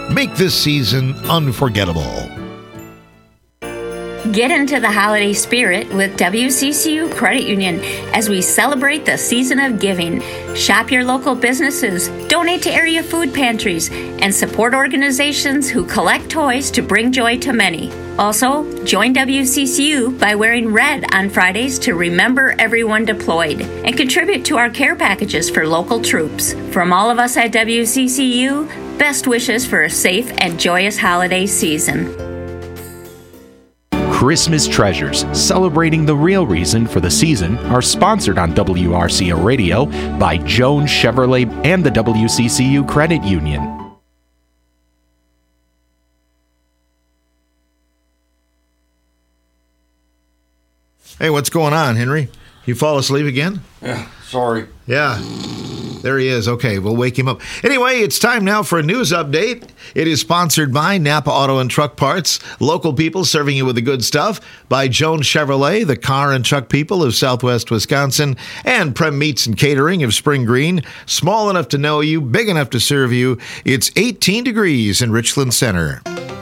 Make this season unforgettable. Get into the holiday spirit with WCCU Credit Union as we celebrate the season of giving. Shop your local businesses, donate to area food pantries, and support organizations who collect toys to bring joy to many. Also, join WCCU by wearing red on Fridays to remember everyone deployed and contribute to our care packages for local troops. From all of us at WCCU, best wishes for a safe and joyous holiday season. Christmas Treasures, celebrating the real reason for the season, are sponsored on WRCO Radio by Jones Chevrolet and the WCCU Credit Union. Hey, what's going on, Henry? You fall asleep again? Yeah, sorry. Yeah. There he is. Okay, we'll wake him up. Anyway, it's time now for a news update. It is sponsored by Napa Auto and Truck Parts, local people serving you with the good stuff, by Jones Chevrolet, the car and truck people of Southwest Wisconsin, and Prem Meats and Catering of Spring Green, small enough to know you, big enough to serve you. It's 18 degrees in Richland Center.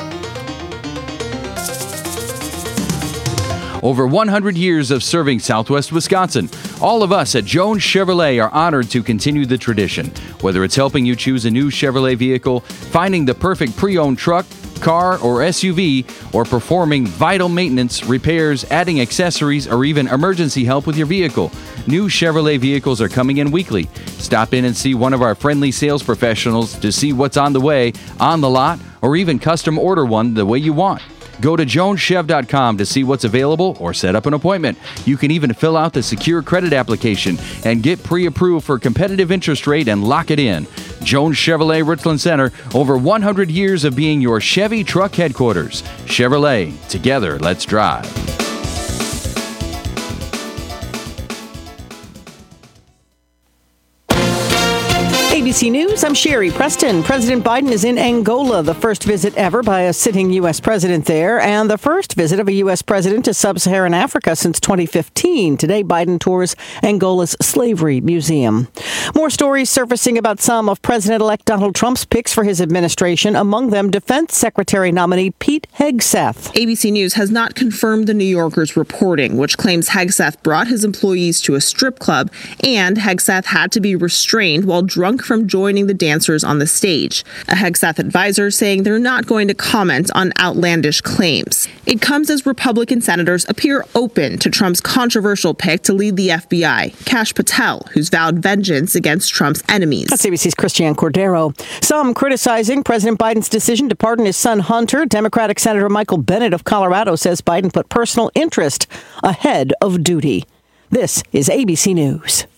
Over 100 years of serving Southwest Wisconsin. All of us at Jones Chevrolet are honored to continue the tradition. Whether it's helping you choose a new Chevrolet vehicle, finding the perfect pre-owned truck, car, or SUV, or performing vital maintenance, repairs, adding accessories, or even emergency help with your vehicle, new Chevrolet vehicles are coming in weekly. Stop in and see one of our friendly sales professionals to see what's on the way, on the lot, or even custom order one the way you want. Go to joneschev.com to see what's available or set up an appointment. You can even fill out the secure credit application and get pre-approved for competitive interest rate and lock it in. Jones Chevrolet Richland Center, over 100 years of being your Chevy truck headquarters. Chevrolet, together, let's drive. ABC News, I'm Sherry Preston. President Biden is in Angola, the first visit ever by a sitting U.S. president there, and the first visit of a U.S. president to sub-Saharan Africa since 2015. Today, Biden tours Angola's Slavery Museum. More stories surfacing about some of President-elect Donald Trump's picks for his administration, among them Defense Secretary nominee Pete Hegseth. ABC News has not confirmed the New Yorker's reporting, which claims Hegseth brought his employees to a strip club and Hegseth had to be restrained while drunk from joining the dancers on the stage. A Hegseth advisor saying they're not going to comment on outlandish claims. It comes as Republican senators appear open to Trump's controversial pick to lead the FBI, Kash Patel, who's vowed vengeance against Trump's enemies. That's ABC's Christiane Cordero. Some criticizing President Biden's decision to pardon his son Hunter. Democratic Senator Michael Bennet of Colorado says Biden put personal interest ahead of duty. This is ABC News.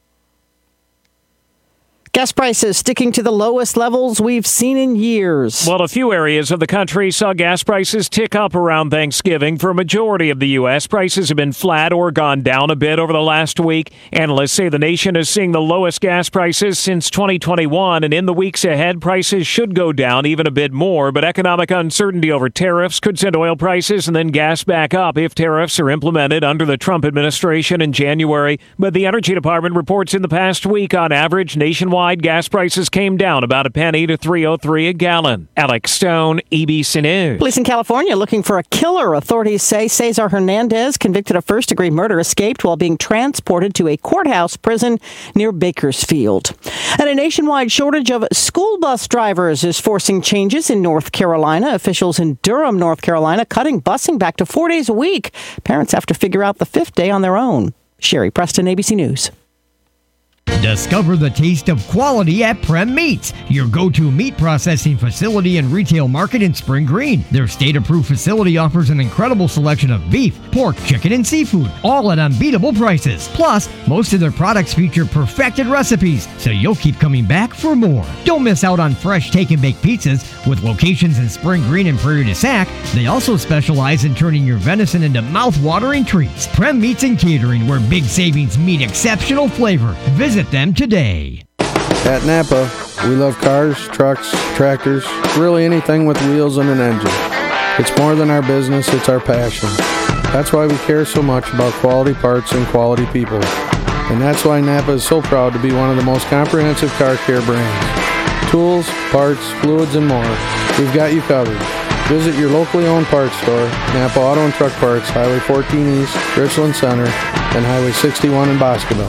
Gas prices sticking to the lowest levels we've seen in years. Well, a few areas of the country saw gas prices tick up around Thanksgiving. For a majority of the U.S., prices have been flat or gone down a bit over the last week. Analysts say the nation is seeing the lowest gas prices since 2021, and in the weeks ahead, prices should go down even a bit more. But economic uncertainty over tariffs could send oil prices and then gas back up if tariffs are implemented under the Trump administration in January. But the Energy Department reports in the past week, on average, nationwide, gas prices came down about a penny to $3.03 a gallon. Alex Stone, ABC News. Police in California looking for a killer. Authorities say Cesar Hernandez, convicted of first-degree murder, escaped while being transported to a courthouse prison near Bakersfield. And a nationwide shortage of school bus drivers is forcing changes in North Carolina. Officials in Durham, North Carolina, cutting busing back to 4 days a week. Parents have to figure out the fifth day on their own. Sherry Preston, ABC News. Discover the taste of quality at Prem Meats, your go-to meat processing facility and retail market in Spring Green. Their state-approved facility offers an incredible selection of beef, pork, chicken, and seafood, all at unbeatable prices. Plus, most of their products feature perfected recipes, so you'll keep coming back for more. Don't miss out on fresh take-and-bake pizzas. With locations in Spring Green and Prairie du Sac, they also specialize in turning your venison into mouth-watering treats. Prem Meats and Catering, where big savings meet exceptional flavor. Visit them today. At Napa, we love cars, trucks, tractors, really anything with wheels and an engine. It's more than our business, it's our passion. That's why we care so much about quality parts and quality people. And that's why Napa is so proud to be one of the most comprehensive car care brands. Tools, parts, fluids, and more. We've got you covered. Visit your locally owned parts store, Napa Auto and Truck Parts, Highway 14 East, Richland Center, and Highway 61 in Boscoville.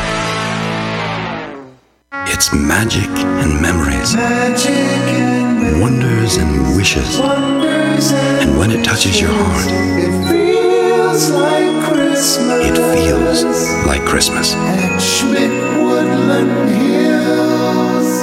It's magic and memories, wonders and wishes. And when it touches your heart, it feels like Christmas. It feels like Christmas. At Schmidt Woodland Hills.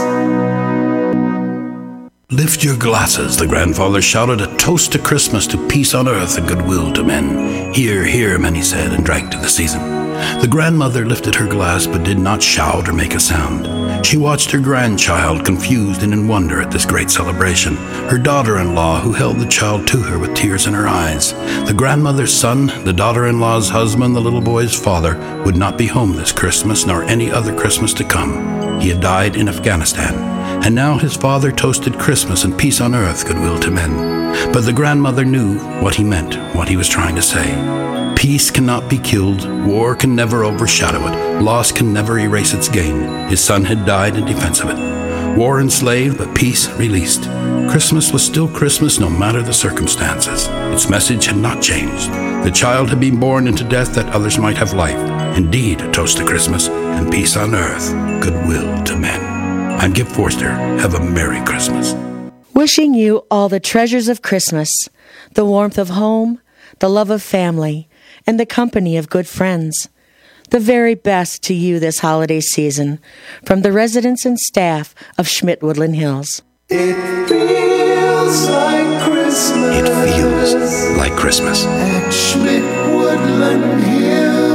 Lift your glasses, the grandfather shouted, a toast to Christmas, to peace on earth and goodwill to men. Hear, hear, many said, and drank to the season. The grandmother lifted her glass, but did not shout or make a sound. She watched her grandchild, confused and in wonder at this great celebration. Her daughter-in-law, who held the child to her with tears in her eyes. The grandmother's son, the daughter-in-law's husband, the little boy's father, would not be home this Christmas, nor any other Christmas to come. He had died in Afghanistan. And now his father toasted Christmas and peace on earth, goodwill to men. But the grandmother knew what he meant, what he was trying to say. Peace cannot be killed, war can never overshadow it, loss can never erase its gain. His son had died in defense of it. War enslaved, but peace released. Christmas was still Christmas no matter the circumstances. Its message had not changed. The child had been born into death that others might have life. Indeed, a toast to Christmas and peace on earth, goodwill to men. I'm Gip Forster. Have a Merry Christmas. Wishing you all the treasures of Christmas, the warmth of home, the love of family, and the company of good friends. The very best to you this holiday season from the residents and staff of Schmidt Woodland Hills. It feels like Christmas. It feels like Christmas. At Schmidt Woodland Hills.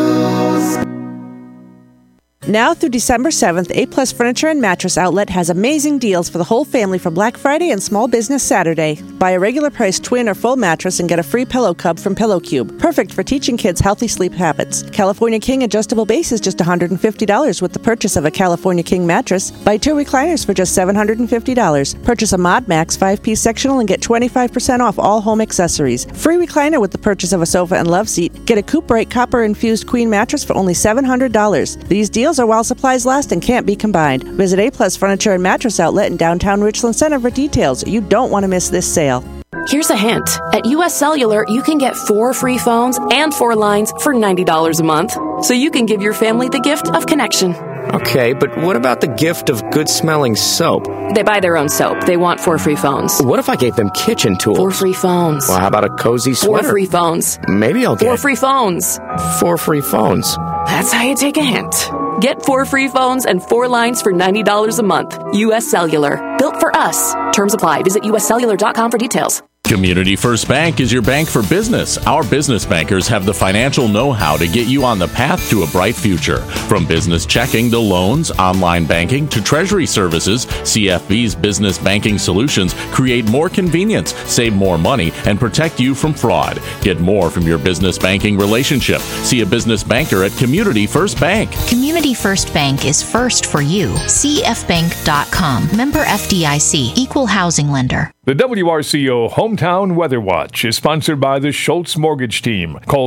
Now through December 7th, A-Plus Furniture and Mattress Outlet has amazing deals for the whole family for Black Friday and Small Business Saturday. Buy a regular price twin or full mattress and get a free pillow cub from Pillow Cube. Perfect for teaching kids healthy sleep habits. California King adjustable base is just $150 with the purchase of a California King mattress. Buy 2 recliners for just $750. Purchase a Mod Max 5-piece sectional and get 25% off all home accessories. Free recliner with the purchase of a sofa and love seat. Get a Coupe Bright copper-infused queen mattress for only $700. These deals are while supplies last and can't be combined. Visit A-Plus Furniture and Mattress Outlet in downtown Richland Center for details. You don't want to miss this sale. Here's a hint. At US Cellular, you can get 4 free phones and 4 lines for $90 a month. So you can give your family the gift of connection. Okay, but what about the gift of good-smelling soap? They buy their own soap. They want 4 free phones. What if I gave them kitchen tools? 4 free phones. Well, how about a cozy sweater? 4 free phones. Maybe I'll get 4 free phones. 4 free phones. That's how you take a hint. Get 4 free phones and 4 lines for $90 a month. US Cellular. Built for us. Terms apply. Visit uscellular.com for details. Community First Bank is your bank for business. Our business bankers have the financial know-how to get you on the path to a bright future. From business checking to loans, online banking to treasury services, CFB's business banking solutions create more convenience, save more money, and protect you from fraud. Get more from your business banking relationship. See a business banker at Community First Bank. Community First Bank is first for you. CFbank.com. Member FDIC. Equal housing lender. The WRCO Hometown Weather Watch is sponsored by the Schultz Mortgage Team. Call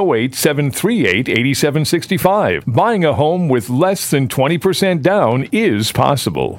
608-738-8765. Buying a home with less than 20% down is possible.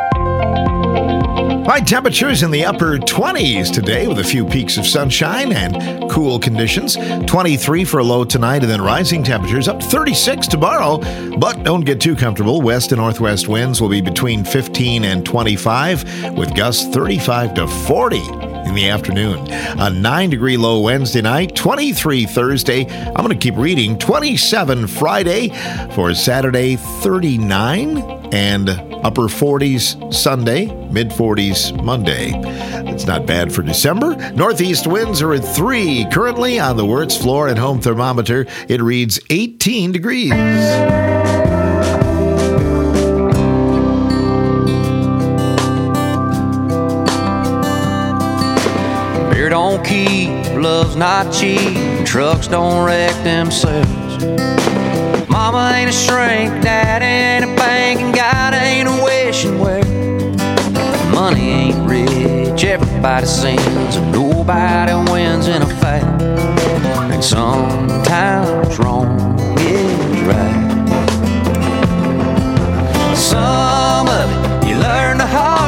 High temperatures in the upper 20s today with a few peaks of sunshine and cool conditions. 23 for a low tonight and then rising temperatures up to 36 tomorrow. But don't get too comfortable. West and northwest winds will be between 15 and 25 with gusts 35 to 40 in the afternoon. A 9-degree low Wednesday night, 23 Thursday. I'm going to keep reading. 27 Friday for Saturday, 39 and upper 40s Sunday, mid-40s Monday. That's not bad for December. Northeast winds are at 3. Currently on the Wirtz floor and home thermometer, it reads 18 degrees. Beer don't keep, love's not cheap, trucks don't wreck themselves. Mama ain't a shrink, dad ain't a bank, and God ain't a wishing well. Money ain't rich, everybody sins, and nobody wins in a fight. And sometimes wrong is right. Some of it you learn the hard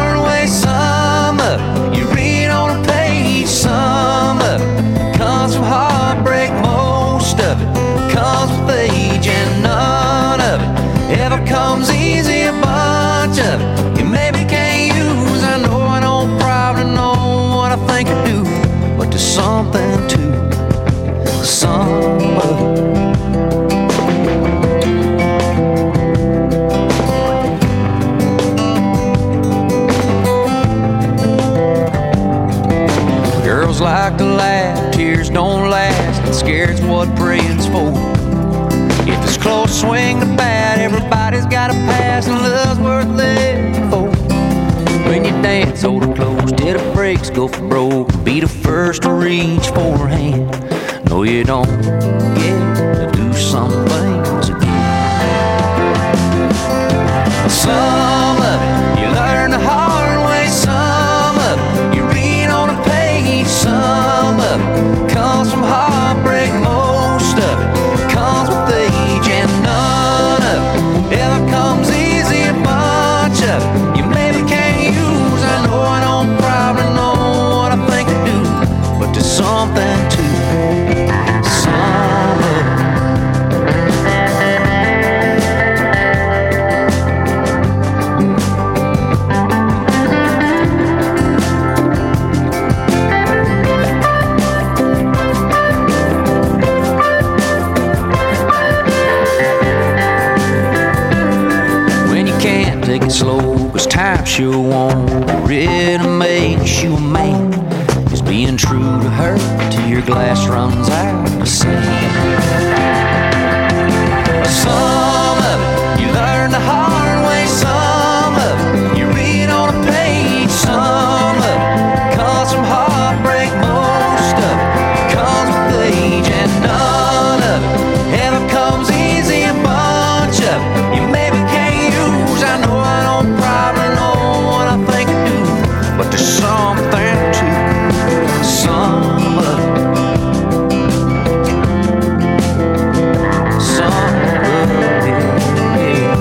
like to laugh, tears don't last, and scared's what praying's for. If it's close, swing the bat, everybody's got a pass, and love's worth living for. When you dance, hold it close till the brakes go for broke. Be the first to reach for a hand. No, you don't get to do some things again. Some of it you learn the hard way, some of it you read on a page, some of it comes from heartbreak, most of it comes with age, and none of it ever comes easy. A bunch of it you maybe can't use. I know I don't probably know what I think I do, but there's something to some of it. Take it slow, cause time sure won't really makes you a man. Just being true to her till your glass runs out of sand. Some of it you learn the hard way, some of it you read on a page, some of it comes from heartbreak, most of it comes with age, and none of it ever comes easy. A bunch of it you maybe can't use. I know I don't probably know what I think I do, but there's something to some of it. Some of it, yeah.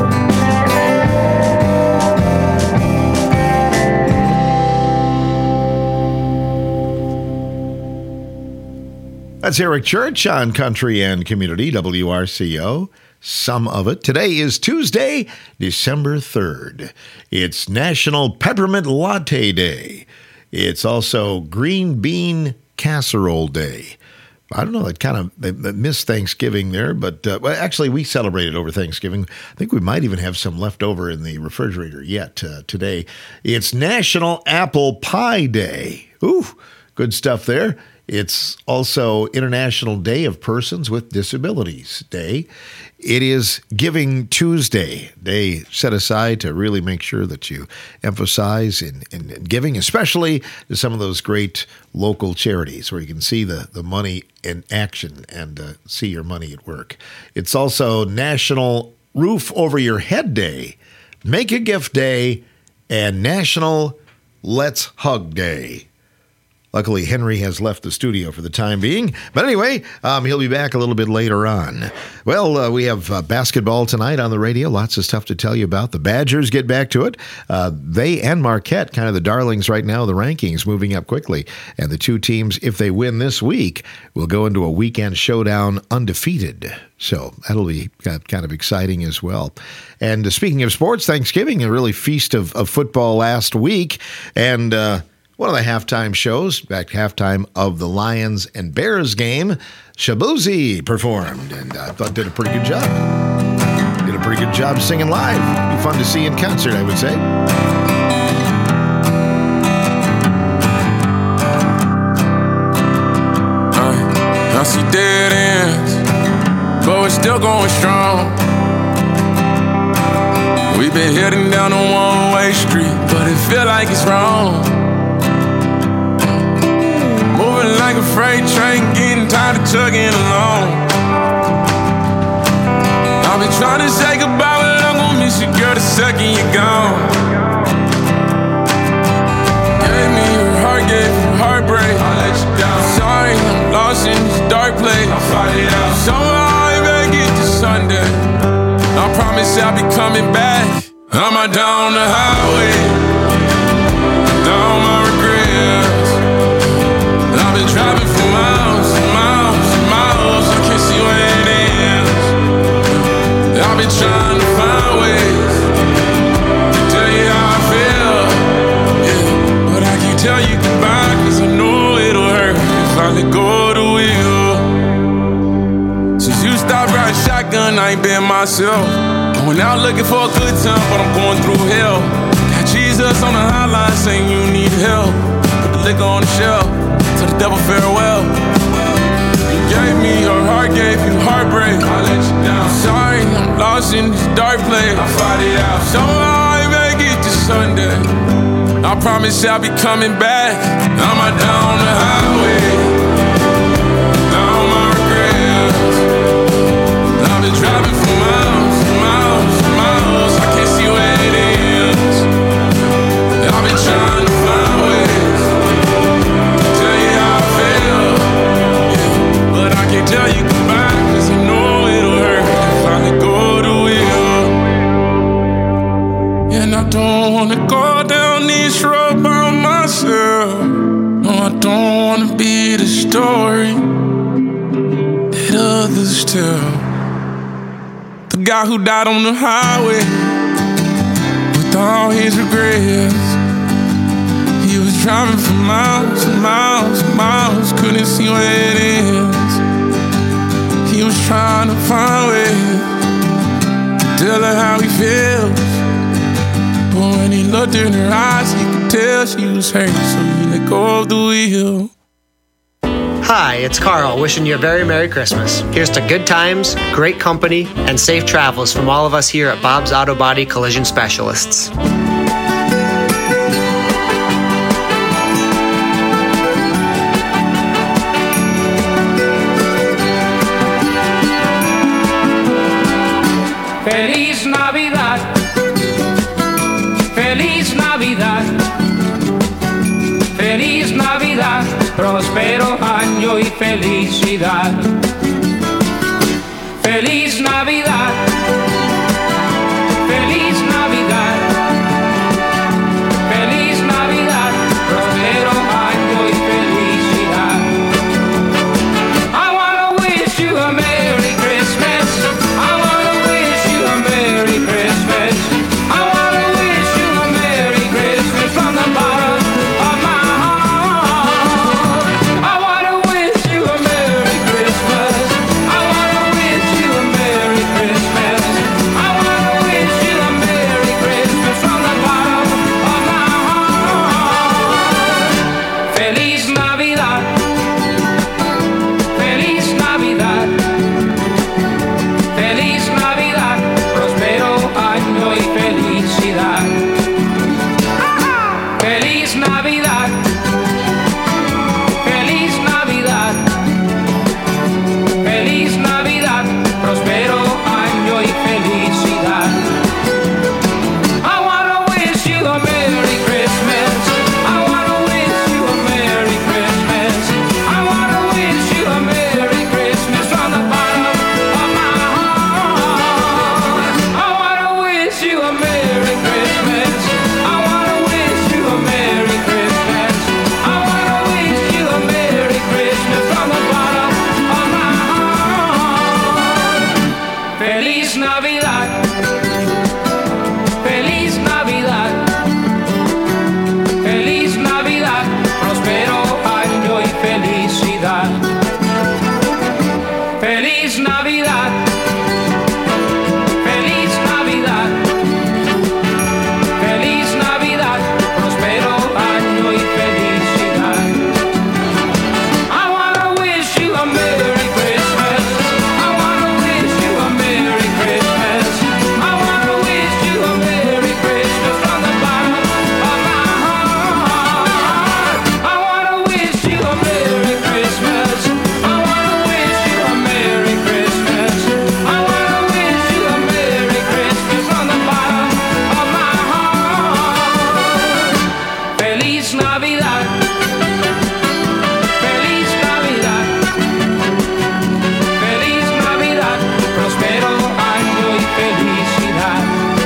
That's Eric Church on Country and Community, WRCO. Some of it. Today is Tuesday, December 3rd. It's National Peppermint Latte Day. It's also Green Bean Casserole Day. I don't know, they missed Thanksgiving there, but well, actually we celebrated over Thanksgiving. I think we might even have some left over in the refrigerator yet today. It's National Apple Pie Day. Ooh, good stuff there. It's also International Day of Persons with Disabilities Day. It is Giving Tuesday, day set aside to really make sure that you emphasize in giving, especially to some of those great local charities where you can see the money in action and see your money at work. It's also National Roof Over Your Head Day, Make a Gift Day, and National Let's Hug Day. Luckily, Henry has left the studio for the time being. But anyway, he'll be back a little bit later on. Well, we have basketball tonight on the radio. Lots of stuff to tell you about. The Badgers get back to it. They and Marquette, kind of the darlings right now, the rankings moving up quickly. And the two teams, if they win this week, will go into a weekend showdown undefeated. So that'll be kind of exciting as well. And speaking of sports, Thanksgiving, a really feast of football last week. And one of the halftime shows, in fact, halftime of the Lions and Bears game, Shabuzi performed, and I thought did a pretty good job. Did a pretty good job singing live. Be fun to see in concert, I would say. I see dead ends, but we're still going strong. We've been heading down a one-way street, but it feel like it's wrong. Moving like a freight train, getting tired of chugging along. I've been trying to say goodbye, but I'm gonna miss you, girl, the second you're gone. Gave me your heart, gave you heartbreak. I let you down. Sorry, I'm lost in this dark place. I'll fight it out. Somehow I make it to Sunday. I promise I'll be coming back. I'm out down the highway, down my regrets. I've been driving for miles and miles and miles. I can't see where it ends. I've been trying to find ways to tell you how I feel, yeah. But I can't tell you goodbye, cause I know it'll hurt if I let go of the wheel. Since you stopped riding shotgun, I ain't been myself. I went out looking for a good time, but I'm going through hell. Got Jesus on the hotline saying you need help. Put the liquor on the shelf. Tell the the devil farewell. You gave me your heart, gave you heartbreak. I let you down. Sorry, I'm lost in this dark place. I fight it out. Somehow I make it to Sunday. I promise I'll be coming back. I'm out down the highway, down my regrets. I've been driving for miles, miles, miles. I can't see where it ends. I've been trying to find ways to tell you how I feel, yeah. But I can't tell you goodbye, 'cause I know it'll hurt if I let go of the wheel. And I don't wanna go down this road by myself. No, I don't wanna be the story that others tell. The guy who died on the highway with all his regrets. He was driving for miles and miles and miles, couldn't see where it ends. He was trying to find ways to tell her how he feels. But when he looked in her eyes, he could tell she was hurt, so he let go of the wheel. Hi, it's Carl, wishing you a very Merry Christmas. Here's to good times, great company, and safe travels from all of us here at Bob's Auto Body Collision Specialists. Feliz Navidad, Feliz Navidad, Feliz Navidad, próspero año y felicidad. Feliz Navidad, Feliz Navidad, Feliz Navidad, próspero año y felicidad. I wanna wish you a Merry Christmas. I wanna wish you a Merry Christmas. I wanna wish you a Merry Christmas from the bottom of my heart. I wanna wish you a Merry Christmas. I wanna wish you a Merry Christmas. I wanna wish you a Merry Christmas from the bottom of my heart. Feliz Navidad, Feliz Navidad, Feliz Navidad, próspero año y felicidad. Feliz Navidad, Feliz Navidad, Feliz Navidad, próspero año y felicidad. I wanna wish you a Merry Christmas. I wanna wish you a Merry Christmas. I wanna wish you a Merry Christmas from the bottom of my heart. I wanna wish you a Merry Christmas. I wanna wish you a Merry Christmas. I wanna wish you a Merry Christmas from the bottom of my heart. Feliz Navidad, Feliz Navidad, Feliz Navidad, próspero año y felicidad. Feliz Navidad, Feliz Navidad, Feliz Navidad, próspero año y felicidad. I wanna wish you a Merry Christmas. I wanna wish you a Merry Christmas. I wanna wish you a Merry Christmas from the bottom of my heart. I wanna wish you a Merry Christmas. I wanna wish you a Merry Christmas. I wanna wish you a Merry Christmas from the bottom of my heart. Feliz Navidad, Feliz Navidad, Feliz Navidad, próspero año y felicidad.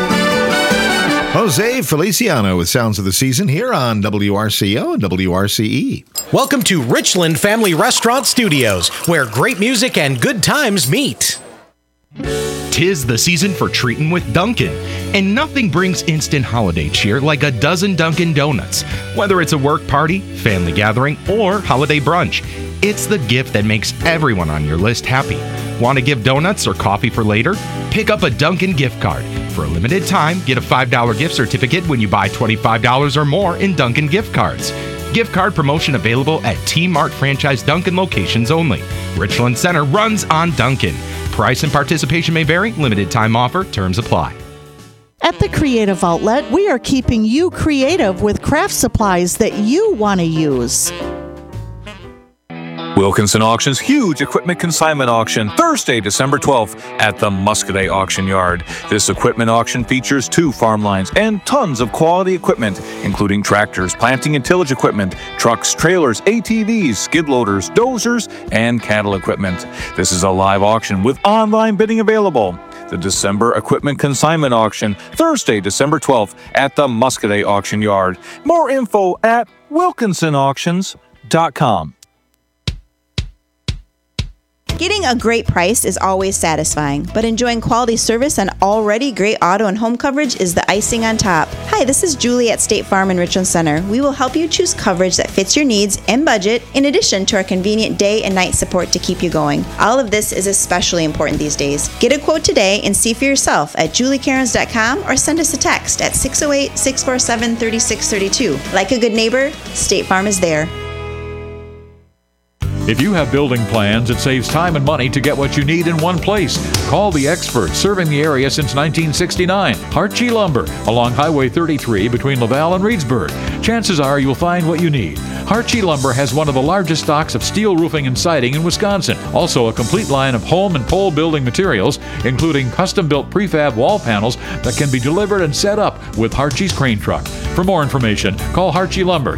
Jose Feliciano with Sounds of the Season here on WRCO and WRCE. Welcome to Richland Family Restaurant Studios, where great music and good times meet. 'Tis the season for treating with Dunkin', and nothing brings instant holiday cheer like a dozen Dunkin' Donuts. Whether it's a work party, family gathering, or holiday brunch, it's the gift that makes everyone on your list happy. Want to give donuts or coffee for later? Pick up a Dunkin' gift card. For a limited time, get a $5 gift certificate when you buy $25 or more in Dunkin' gift cards. Gift card promotion available at T-Mart franchise Dunkin' locations only. Richland Center runs on Dunkin'. Price and participation may vary. Limited time offer. Terms apply. At the Creative Outlet, we are keeping you creative with craft supplies that you want to use. Wilkinson Auction's huge equipment consignment auction, Thursday, December 12th at the Muscadet Auction Yard. This equipment auction features 2 farm lines and tons of quality equipment, including tractors, planting and tillage equipment, trucks, trailers, ATVs, skid loaders, dozers, and cattle equipment. This is a live auction with online bidding available. The December Equipment Consignment Auction, Thursday, December 12th at the Muscadet Auction Yard. More info at wilkinsonauctions.com. Getting a great price is always satisfying, but enjoying quality service and already great auto and home coverage is the icing on top. Hi, this is Julie at State Farm in Richland Center. We will help you choose coverage that fits your needs and budget, in addition to our convenient day and night support to keep you going. All of this is especially important these days. Get a quote today and see for yourself at juliecairns.com or send us a text at 608-647-3632. Like a good neighbor, State Farm is there. If you have building plans, it saves time and money to get what you need in one place. Call the experts serving the area since 1969. Hartje Lumber, along Highway 33 between Laval and Reedsburg. Chances are you'll find what you need. Hartje Lumber has one of the largest stocks of steel roofing and siding in Wisconsin. Also a complete line of home and pole building materials, including custom-built prefab wall panels that can be delivered and set up with Hartje's crane truck. For more information, call Hartje Lumber,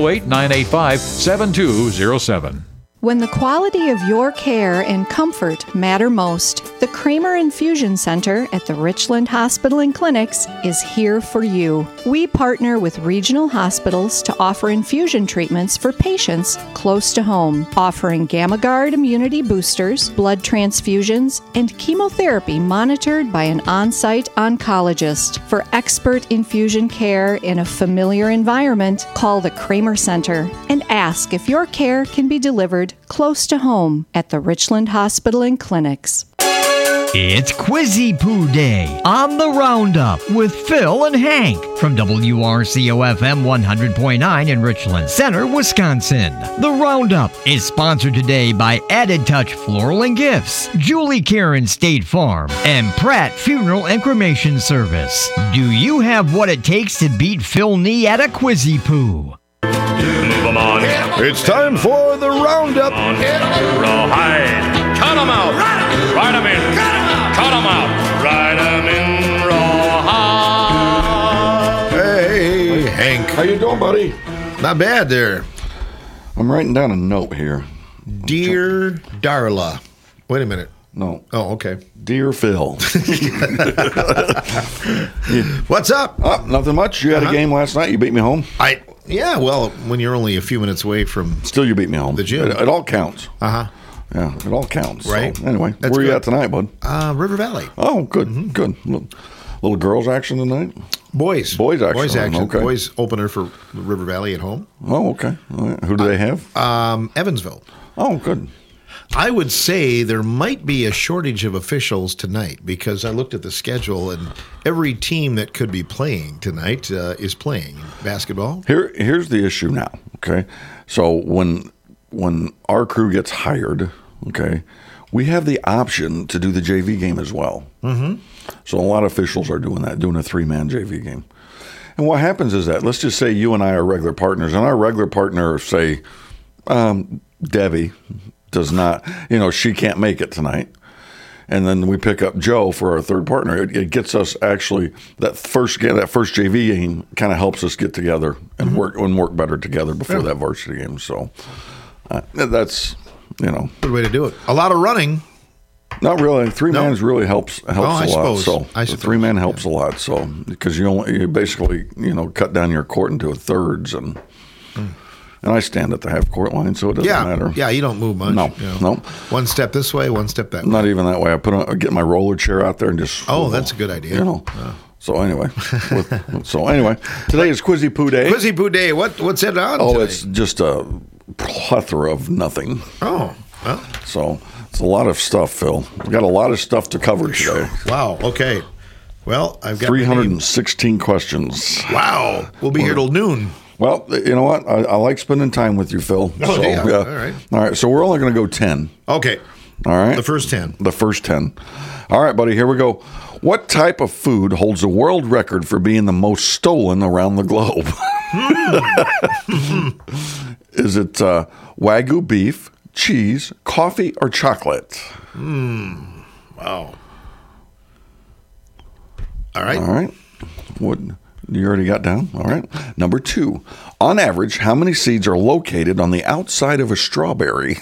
608-985-7207. When the quality of your care and comfort matter most, the Kramer Infusion Center at the Richland Hospital and Clinics is here for you. We partner with regional hospitals to offer infusion treatments for patients close to home, offering GammaGuard immunity boosters, blood transfusions, and chemotherapy monitored by an on-site oncologist. For expert infusion care in a familiar environment, call the Kramer Center and ask if your care can be delivered close to home at the Richland Hospital and Clinics. It's Quizzy Poo Day on the Roundup with Phil and Hank from WRCO-FM 100.9 in Richland Center, Wisconsin. The Roundup is sponsored today by Added Touch Floral and Gifts, Julie Karen State Farm, and Pratt Funeral and Cremation Service. Do you have what it takes to beat Phil Nee at a Quizzy Poo? It's time for the Roundup. Rawhide. Cut 'em out. Ride 'em in. Cut 'em out. Ride 'em in rawhide. Hey, Hank. How you doing, buddy? Not bad there. I'm writing down a note here. Dear Darla. Wait a minute. No. Oh, okay. Dear Phil. What's up? Nothing much. You had a game last night. You beat me home. Yeah, well, when you're only a few minutes away from... Still, you beat me home. The gym. It all counts. Uh-huh. Yeah, it all counts. Right. So, anyway, That's where are you good. at tonight, bud? River Valley. Oh, good, good. Little girls action tonight? Boys. Boys action. Boys action. Okay. Boys opener for River Valley at home. Oh, okay. All right. Who do they have? Evansville. Oh, good. I would say there might be a shortage of officials tonight because I looked at the schedule and every team that could be playing tonight is playing basketball. Here's the issue now. Okay, so when our crew gets hired, okay, we have the option to do the JV game as well. Mm-hmm. So a lot of officials are doing that, doing a 3-man JV game. And what happens is that, let's just say you and I are regular partners, and our regular partner, say, Debbie, does not, she can't make it tonight. And then we pick up Joe for our third partner. It gets us actually, that first JV game kind of helps us get together and work better together before that varsity game. So that's, Good way to do it. A lot of running. Not really. 3-man really helps a lot. Suppose. So the 3-man helps a lot. So because you basically cut down your court into thirds and I stand at the half court line, so it doesn't matter. Yeah, you don't move much. No. One step this way, one step that way. Not even that way. I get my roller chair out there and just. Oh, that's a good idea. So anyway, today is Quizzy Poo Day. Quizzy Poo Day. What's it on? Oh, today? It's just a plethora of nothing. Oh, well. So it's a lot of stuff, Phil. We've got a lot of stuff to cover today. Wow. Okay. Well, I've got 316 questions. Wow. We'll be here till noon. Well, you know what? I like spending time with you, Phil. Oh, yeah. All right. All right. So we're only going to go 10. Okay. All right. The first 10. The first 10. All right, buddy. Here we go. What type of food holds a world record for being the most stolen around the globe? Is it Wagyu beef, cheese, coffee, or chocolate? Wow. All right. All right. What you already got down? All right. Number 2. On average, how many seeds are located on the outside of a strawberry?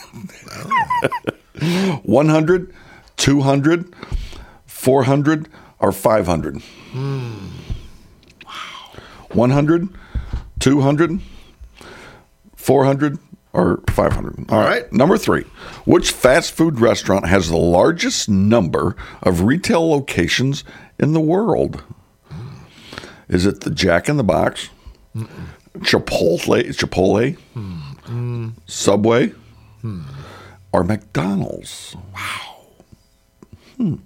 100, 200, 400, or 500? Wow. 100, 200, 400, or 500? All right. Number 3. Which fast food restaurant has the largest number of retail locations in the world? Is it the Jack in the Box, Chipotle, Subway, or McDonald's? Wow.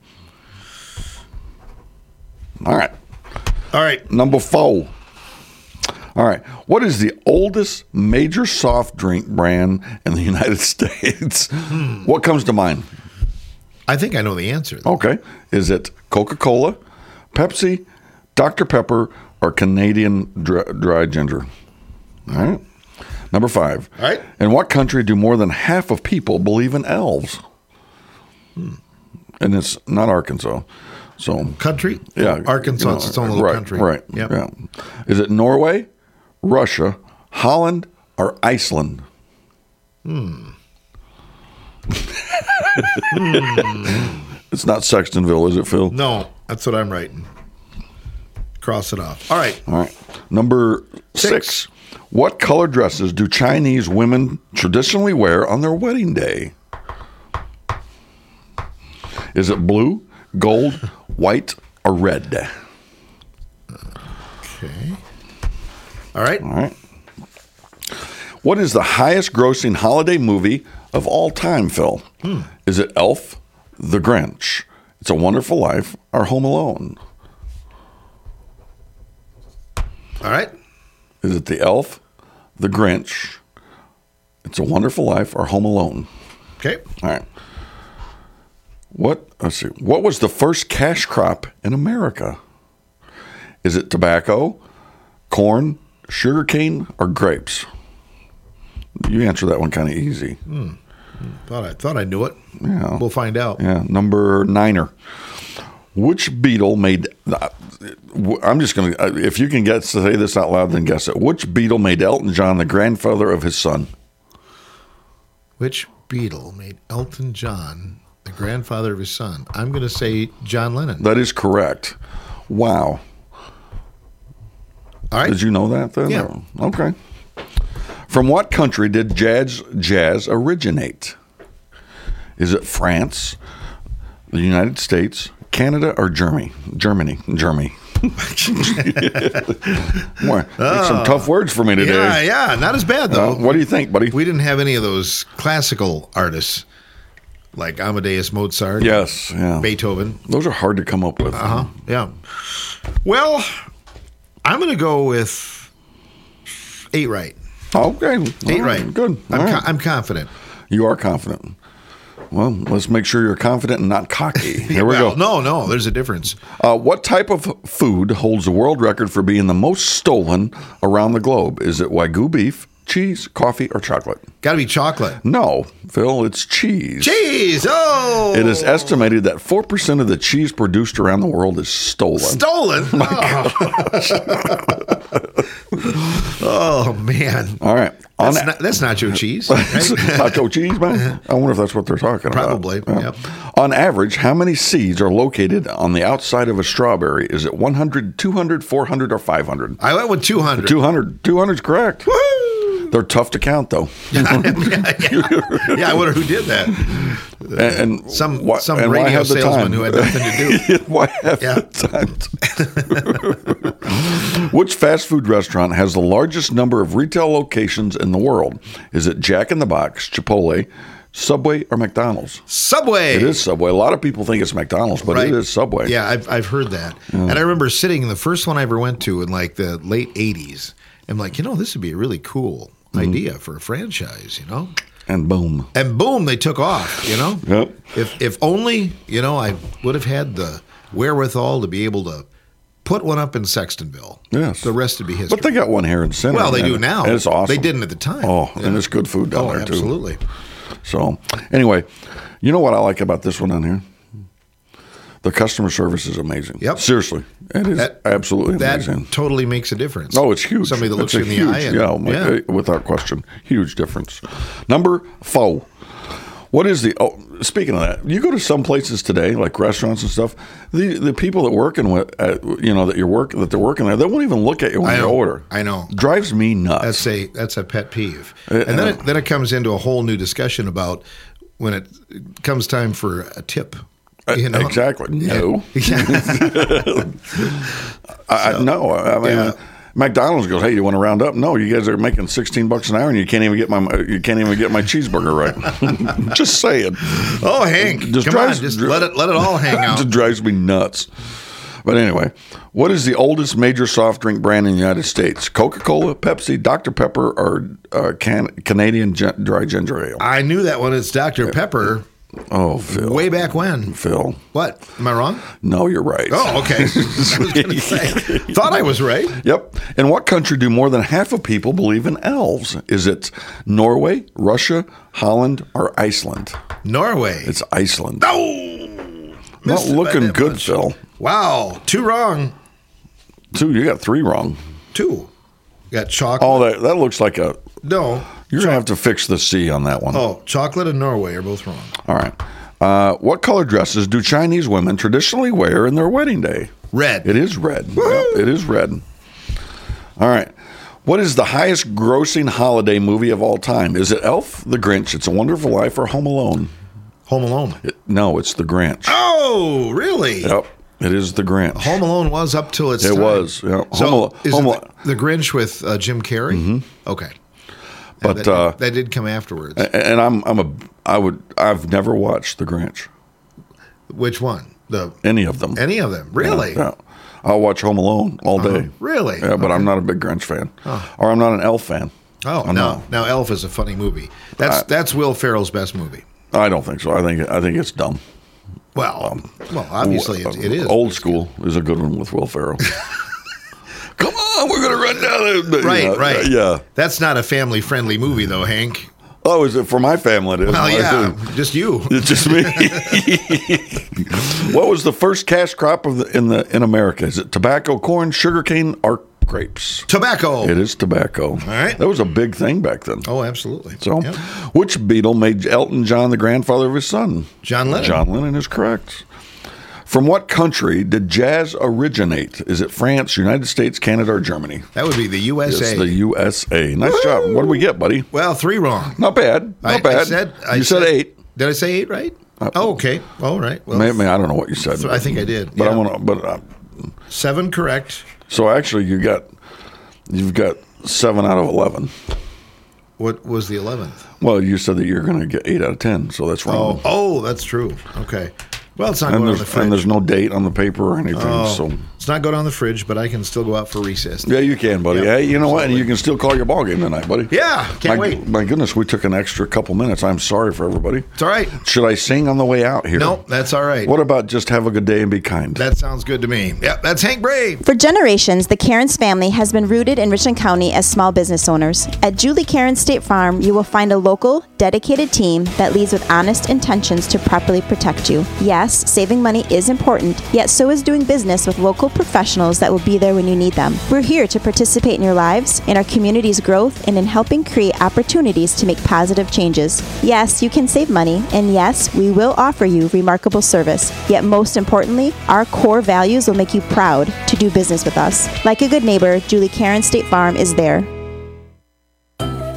All right. Number 4. All right. What is the oldest major soft drink brand in the United States? What comes to mind? I think I know the answer. Okay. Is it Coca-Cola, Pepsi, Dr. Pepper, or Canadian dry ginger? All right. Number 5. All right. In what country do more than half of people believe in elves? And it's not Arkansas. So country? Yeah. Arkansas, it's its own little country. Right. Yep. Yeah. Is it Norway, Russia, Holland, or Iceland? It's not Sextonville, is it, Phil? No, that's what I'm writing. Cross it off. All right. All right. Number 6. What color dresses do Chinese women traditionally wear on their wedding day? Is it blue, gold, white, or red? Okay. All right. All right. What is the highest grossing holiday movie of all time, Phil? Is it Elf, The Grinch, It's a Wonderful Life, or Home Alone? All right. Is it The Elf, The Grinch, It's a Wonderful Life, or Home Alone? Okay. All right. Let's see. What was the first cash crop in America? Is it tobacco, corn, sugarcane, or grapes? You answer that one kind of easy. Thought I knew it. Yeah. We'll find out. Yeah. Number 9. Which Beatle made? I'm just going to. If you can say this out loud, then guess it. Which Beatle made Elton John the grandfather of his son? Which Beatle made Elton John the grandfather of his son? I'm going to say John Lennon. That is correct. Wow. All right. Did you know that then? Yeah. Okay. From what country did jazz originate? Is it France, the United States, Canada, or Germany? Germany. Boy, some tough words for me today. Yeah. Not as bad, though. What do you think, buddy? We didn't have any of those classical artists like Amadeus Mozart. Yes. Yeah. Beethoven. Those are hard to come up with. Yeah. Well, I'm going to go with 8 right. Okay. 8 right. Good. I'm confident. You are confident. Well, let's make sure you're confident and not cocky. Here we go. No, there's a difference. What type of food holds the world record for being the most stolen around the globe? Is it Wagyu beef, cheese, coffee, or chocolate? Got to be chocolate. No, Phil, it's cheese. Cheese! Oh! It is estimated that 4% of the cheese produced around the world is stolen. Stolen? Oh, man. All right. That's nacho cheese, right? Nacho cheese, man? I wonder if that's what they're talking Probably, about. yep. On average, how many seeds are located on the outside of a strawberry? Is it 100, 200, 400, or 500? I went with 200. 200. 200 is correct. Woo! They're tough to count, though. Yeah, I wonder who did that. And some why radio have the salesman time? who had nothing to do. Why have the time? Which fast food restaurant has the largest number of retail locations in the world? Is it Jack in the Box, Chipotle, Subway, or McDonald's? Subway. It is Subway. A lot of people think it's McDonald's, but it is Subway. Yeah, I've heard that. And I remember sitting in the first one I ever went to in like the late 80s. I'm like, this would be a really cool idea for a franchise, And boom. And boom, they took off, Yep. If only, I would have had the wherewithal to be able to put one up in Sextonville. Yes. The rest would be history. But they got one here in Center. Well, they do now. And it's awesome. They didn't at the time. Oh, and it's good food down there, too. Absolutely. So, anyway, you know what I like about this one on here? The customer service is amazing. Yep. Seriously. It is absolutely amazing. That totally makes a difference. Oh, it's huge. Somebody that looks It's you in the eye. Yeah, without question. Huge difference. Number 4. What is speaking of that, you go to some places today, like restaurants and stuff, the people that working with, that they're working there, they won't even look at you when you order. I know. Drives me nuts. That's a pet peeve. And then it comes into a whole new discussion about when it comes time for a tip. Exactly. No. No. I mean, McDonald's goes, "Hey, you want to round up?" No, you guys are making $16 an hour, and you can't even get my cheeseburger right. Just saying. Oh, Hank, just let it all hang out. It just drives me nuts. But anyway, what is the oldest major soft drink brand in the United States? Coca-Cola, Pepsi, Dr. Pepper, or Canadian Dry Ginger Ale? I knew that one. It's Dr. Pepper. Oh, Phil. Way back when. Phil. What? Am I wrong? No, you're right. Oh, okay. I was going to say. Thought I was right. Yep. In what country do more than half of people believe in elves? Is it Norway, Russia, Holland, or Iceland? Norway. It's Iceland. No! Not looking good, Phil. Wow. 2 wrong. 2. You got 3 wrong. 2. You got chocolate. Oh, that looks like a... No. You're going to have to fix the C on that one. Oh, chocolate and Norway are both wrong. All right. What color dresses do Chinese women traditionally wear in their wedding day? Red. It is red. Yep, it is red. All right. What is the highest grossing holiday movie of all time? Is it Elf, The Grinch, It's a Wonderful Life, or Home Alone? Home Alone. No, it's The Grinch. Oh, really? Yep. It is The Grinch. Home Alone was up till its time. It was. Yeah. So is it the Grinch with Jim Carrey? Mm-hmm. Okay. But that did come afterwards. And I've never watched The Grinch. Which one? Any of them. Any of them? Really? Yeah. I'll watch Home Alone all day. Really? Yeah, but I'm not a big Grinch fan. Or I'm not an Elf fan. Oh, no. Now Elf is a funny movie. That's Will Ferrell's best movie. I don't think so. I think it's dumb. Well, obviously it is. Old School is a good one with Will Ferrell. Come on, we're going to run down there. Right. Yeah. That's not a family-friendly movie, though, Hank. Oh, is it for my family? It is. Well, yeah, just you. It's just me. What was the first cash crop in America? Is it tobacco, corn, sugarcane, or grapes? Tobacco. It is tobacco. All right. That was a big thing back then. Oh, absolutely. So, which Beatle made Elton John the grandfather of his son? John Lennon. John Lennon is correct. From what country did jazz originate? Is it France, United States, Canada, or Germany? That would be the USA. It's the USA. Nice job. What did we get, buddy? Well, 3 wrong. Not bad. Not bad. You said 8. Did I say 8 right? Oh, okay. All right. Well, maybe I don't know what you said. I think I did. But yeah. 7 correct. So actually, you've got 7 out of 11. What was the 11th? Well, you said that you're going to get 8 out of 10, so that's wrong. Oh, that's true. Okay. Well, it's not going on the fridge. And there's no date on the paper or anything. So it's not going on the fridge, but I can still go out for recess. Yeah, you can, buddy. Yep. Hey, you know what? And you can still call your ball game tonight, buddy. Yeah, can't wait. My goodness, we took an extra couple minutes. I'm sorry for everybody. It's all right. Should I sing on the way out here? No, that's all right. What about just have a good day and be kind? That sounds good to me. Yeah, that's Hank Brave. For generations, the Cairns family has been rooted in Richland County as small business owners. At Julie Cairns State Farm, you will find a local, dedicated team that leads with honest intentions to properly protect you. Yes, saving money is important, yet so is doing business with local professionals that will be there when you need them. We're here to participate in your lives, in our community's growth, and in helping create opportunities to make positive changes. Yes, you can save money, and yes, we will offer you remarkable service. Yet most importantly, our core values will make you proud to do business with us. Like a good neighbor, Julie Cairns State Farm is there.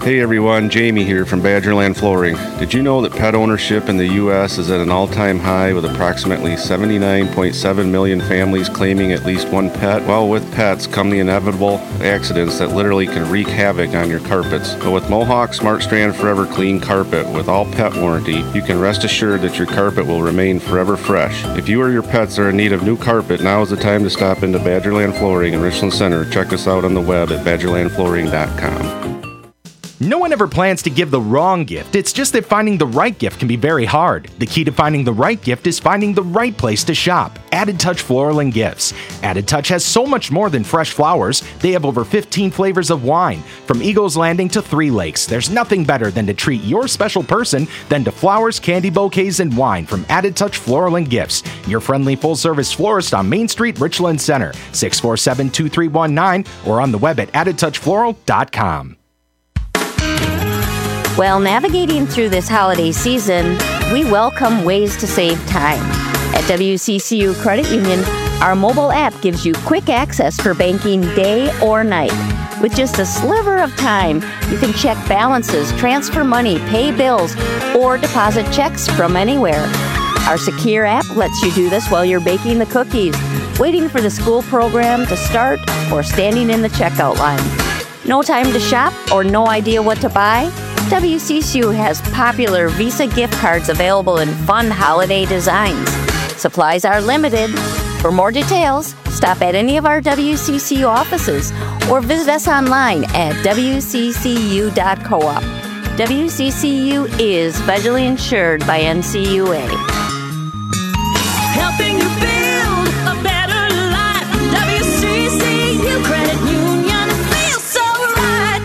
Hey everyone, Jamie here from Badgerland Flooring. Did you know that pet ownership in the U.S. is at an all-time high with approximately 79.7 million families claiming at least one pet? Well, with pets come the inevitable accidents that literally can wreak havoc on your carpets. But with Mohawk Smart Strand Forever Clean Carpet with all pet warranty, you can rest assured that your carpet will remain forever fresh. If you or your pets are in need of new carpet, now is the time to stop into Badgerland Flooring in Richland Center. Check us out on the web at badgerlandflooring.com. No one ever plans to give the wrong gift. It's just that finding the right gift can be very hard. The key to finding the right gift is finding the right place to shop. Added Touch Floral and Gifts. Added Touch has so much more than fresh flowers. They have over 15 flavors of wine, from Eagles Landing to Three Lakes. There's nothing better than to treat your special person than to flowers, candy bouquets, and wine from Added Touch Floral and Gifts. Your friendly full-service florist on Main Street, Richland Center, 647-2319, or on the web at addedtouchfloral.com. Well, navigating through this holiday season, we welcome ways to save time. At WCCU Credit Union, our mobile app gives you quick access for banking day or night. With just a sliver of time, you can check balances, transfer money, pay bills, or deposit checks from anywhere. Our secure app lets you do this while you're baking the cookies, waiting for the school program to start, or standing in the checkout line. No time to shop or no idea what to buy? WCCU has popular Visa gift cards available in fun holiday designs. Supplies are limited. For more details, stop at any of our WCCU offices or visit us online at wccu.coop. WCCU is federally insured by NCUA. Helping you build a better life. WCCU Credit Union feels so right.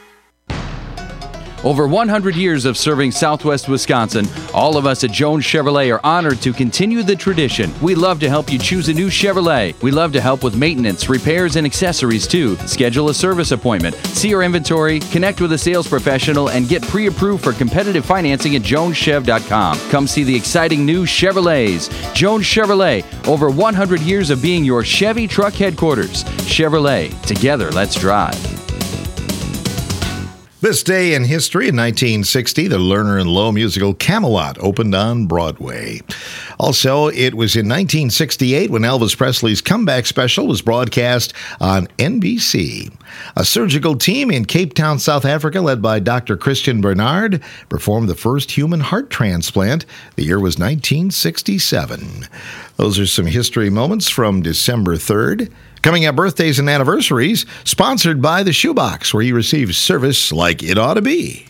Over 100 years of serving Southwest Wisconsin, all of us at Jones Chevrolet are honored to continue the tradition. We love to help you choose a new Chevrolet. We love to help with maintenance, repairs, and accessories too. Schedule a service appointment, see our inventory, connect with a sales professional, and get pre-approved for competitive financing at joneschev.com. Come see the exciting new Chevrolets. Jones Chevrolet, over 100 years of being your Chevy truck headquarters. Chevrolet, together let's drive. This day in history, in 1960, the Lerner and Loewe musical Camelot opened on Broadway. Also, it was in 1968 when Elvis Presley's comeback special was broadcast on NBC. A surgical team in Cape Town, South Africa, led by Dr. Christian Bernard, performed the first human heart transplant. The year was 1967. Those are some history moments from December 3rd. Coming up, birthdays and anniversaries, sponsored by the Shoebox, where you receive service like it ought to be.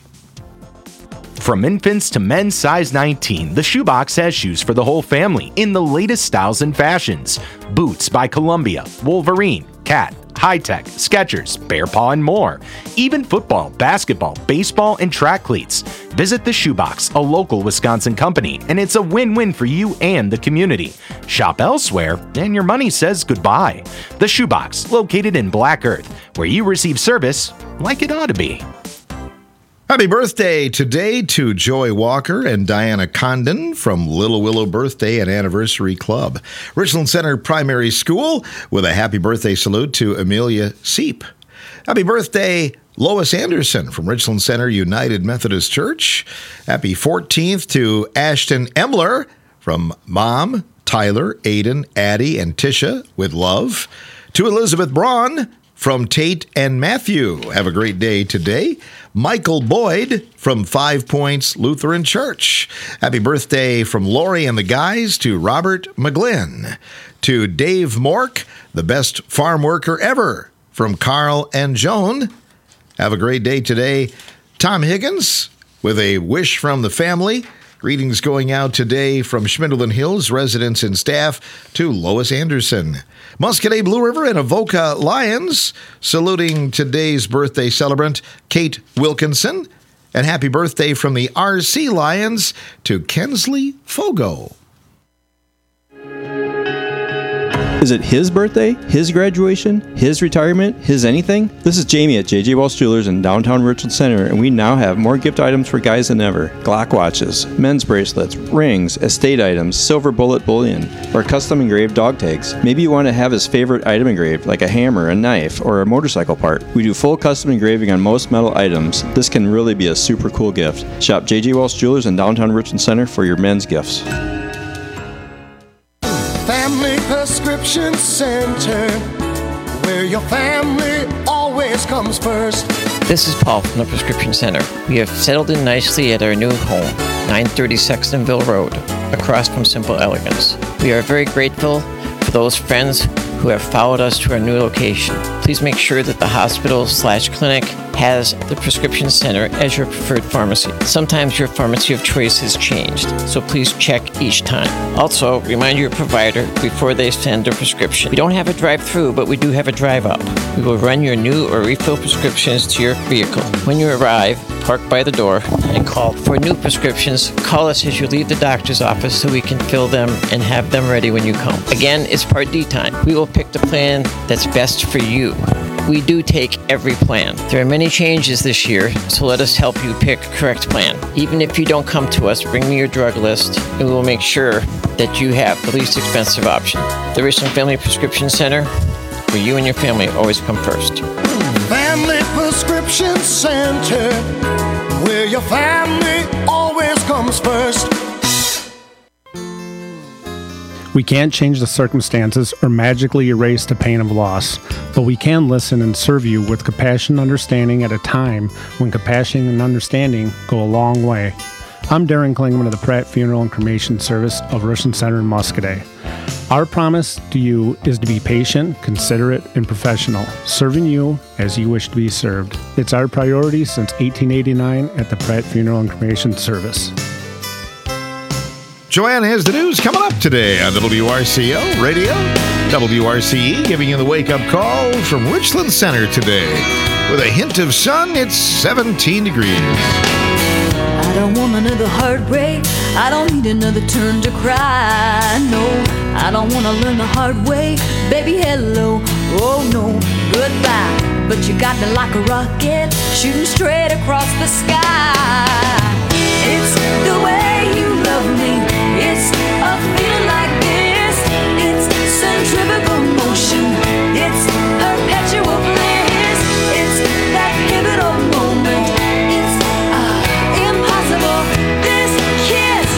From infants to men's size 19, the Shoebox has shoes for the whole family in the latest styles and fashions. Boots by Columbia, Wolverine, Cat, High-Tech, Skechers, Bear Paw, and more. Even football, basketball, baseball, and track cleats. Visit the Shoebox, a local Wisconsin company, and it's a win-win for you and the community. Shop elsewhere, and your money says goodbye. The Shoebox, located in Black Earth, where you receive service like it ought to be. Happy birthday today to Joy Walker and Diana Condon from Little Willow Birthday and Anniversary Club. Richland Center Primary School with a happy birthday salute to Amelia Seep. Happy birthday, Lois Anderson from Richland Center United Methodist Church. Happy 14th to Ashton Emler from Mom, Tyler, Aiden, Addie, and Tisha with love. To Elizabeth Braun from Tate and Matthew. Have a great day today. Michael Boyd from 5 Points Lutheran Church. Happy birthday from Lori and the guys to Robert McGlynn. To Dave Mork, the best farm worker ever, from Carl and Joan. Have a great day today. Tom Higgins with a wish from the family. Greetings going out today from Schmidlin Hills residents and staff to Lois Anderson. Muscadet Blue River and Avoca Lions saluting today's birthday celebrant, Kate Wilkinson. And happy birthday from the RC Lions to Kensley Fogo. Is it his birthday, his graduation, his retirement, his anything? This is Jamie at J.J. Walsh Jewelers in downtown Richland Center, and we now have more gift items for guys than ever. Glock watches, men's bracelets, rings, estate items, silver bullet bullion, or custom engraved dog tags. Maybe you want to have his favorite item engraved, like a hammer, a knife, or a motorcycle part. We do full custom engraving on most metal items. This can really be a super cool gift. Shop J.J. Walsh Jewelers in downtown Richland Center for your men's gifts. Family Prescription Center, where your family always comes first. This is Paul from the Prescription Center. We have settled in nicely at our new home, 930 Sextonville Road, across from Simple Elegance. We are very grateful for those friends who have followed us to our new location. Please make sure that the hospital/clinic has the Prescription Center as your preferred pharmacy. Sometimes your pharmacy of choice has changed, so please check each time. Also, remind your provider before they send a prescription. We don't have a drive-through, but we do have a drive-up. We will run your new or refill prescriptions to your vehicle. When you arrive, park by the door and call for new prescriptions. Call us as you leave the doctor's office so we can fill them and have them ready when you come. Again, it's Part D time. We will pick the plan that's best for you. We do take every plan. There are many changes this year, so let us help you pick a correct plan. Even if you don't come to us, bring me your drug list, and we will make sure that you have the least expensive option. The Richland Family Prescription Center, where you and your family always come first. Family Prescription Center, where your family always comes first. We can't change the circumstances or magically erase the pain of loss, but we can listen and serve you with compassion and understanding at a time when compassion and understanding go a long way. I'm Darren Klingman of the Pratt Funeral and Cremation Service of Richland Center in Muscadet. Our promise to you is to be patient, considerate, and professional, serving you as you wish to be served. It's our priority since 1889 at the Pratt Funeral and Cremation Service. Joanne has the news coming up today on WRCO Radio. WRCE giving you the wake-up call from Richland Center today. With a hint of sun, it's 17 degrees. I don't want another heartbreak. I don't need another turn to cry. No, I don't want to learn the hard way. Baby, hello. Oh, no, goodbye. But you got me like a rocket, shooting straight across the sky. It's the way you love me. It's a feeling like this. It's centrifugal motion. It's perpetual bliss. It's that pivotal moment. It's impossible. This kiss,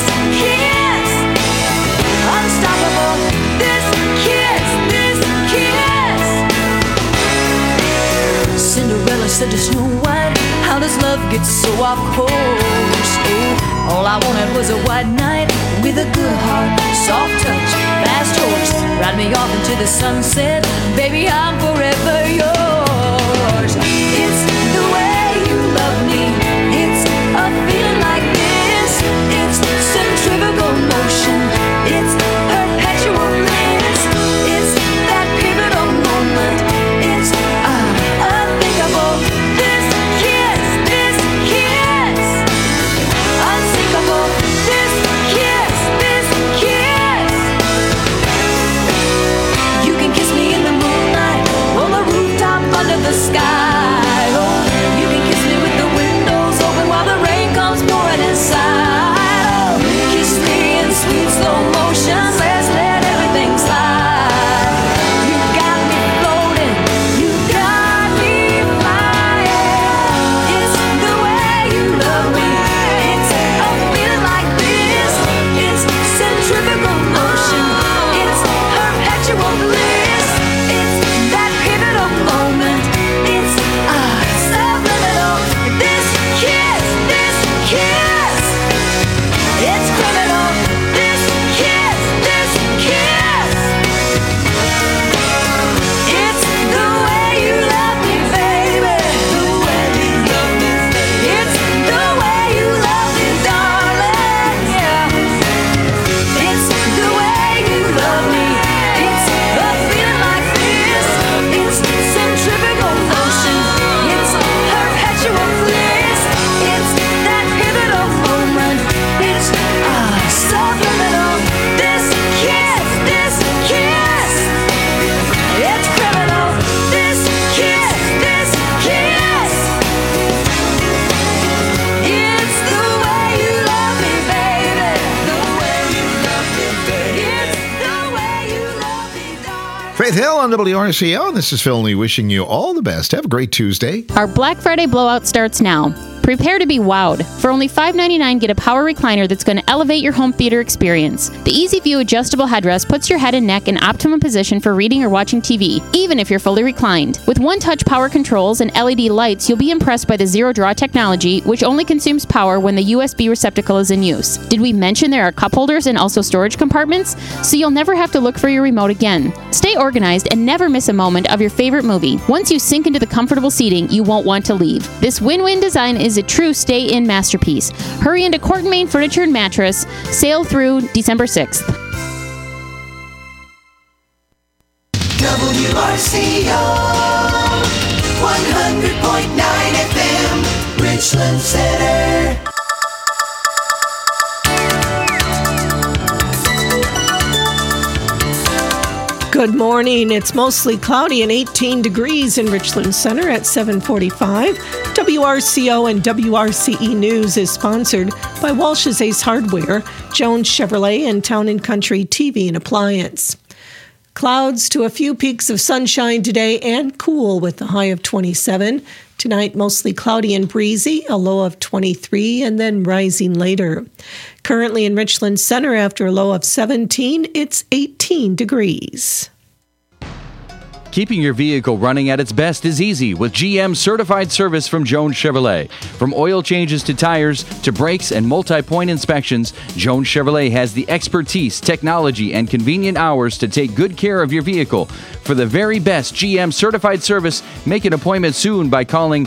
unstoppable. This kiss. Cinderella said to Snow White, how does love get so off course? Oh, all I wanted was a white knight with a good heart, soft touch, fast horse. Ride me off into the sunset, baby, I'm forever yours. It's the way you love me. It's a feeling like this. It's centrifugal motion. It's perpetual bliss. It's that pivotal moment. It's unthinkable. This kiss, unsinkable. This kiss. You can kiss me in the moonlight, on the rooftop, under the sky. Oh, Faith Hill on WRCO. This is Phil Lee wishing you all the best. Have a great Tuesday. Our Black Friday blowout starts now. Prepare to be wowed. For only $5.99, get a power recliner that's going to elevate your home theater experience. The Easy View adjustable headrest puts your head and neck in optimum position for reading or watching TV, even if you're fully reclined. With one-touch power controls and LED lights, you'll be impressed by the zero-draw technology, which only consumes power when the USB receptacle is in use. Did we mention there are cup holders and also storage compartments? So you'll never have to look for your remote again. Stay organized and never miss a moment of your favorite movie. Once you sink into the comfortable seating, you won't want to leave. This win-win design is a true stay-in masterpiece. Hurry into Court and Main Furniture and Mattress. Sale through December 6th. WRCO 100.9 FM, Richland Center. Good morning. It's mostly cloudy and 18 degrees in Richland Center at 7:45. WRCO and WRCE News is sponsored by Walsh's Ace Hardware, Jones Chevrolet, and Town & Country TV and Appliance. Clouds to a few peaks of sunshine today and cool with a high of 27. Tonight, mostly cloudy and breezy, a low of 23, and then rising later. Currently in Richland Center, after a low of 17, it's 18 degrees. Keeping your vehicle running at its best is easy with GM certified service from Jones Chevrolet. From oil changes to tires to brakes and multi-point inspections, Jones Chevrolet has the expertise, technology, and convenient hours to take good care of your vehicle. For the very best GM certified service, make an appointment soon by calling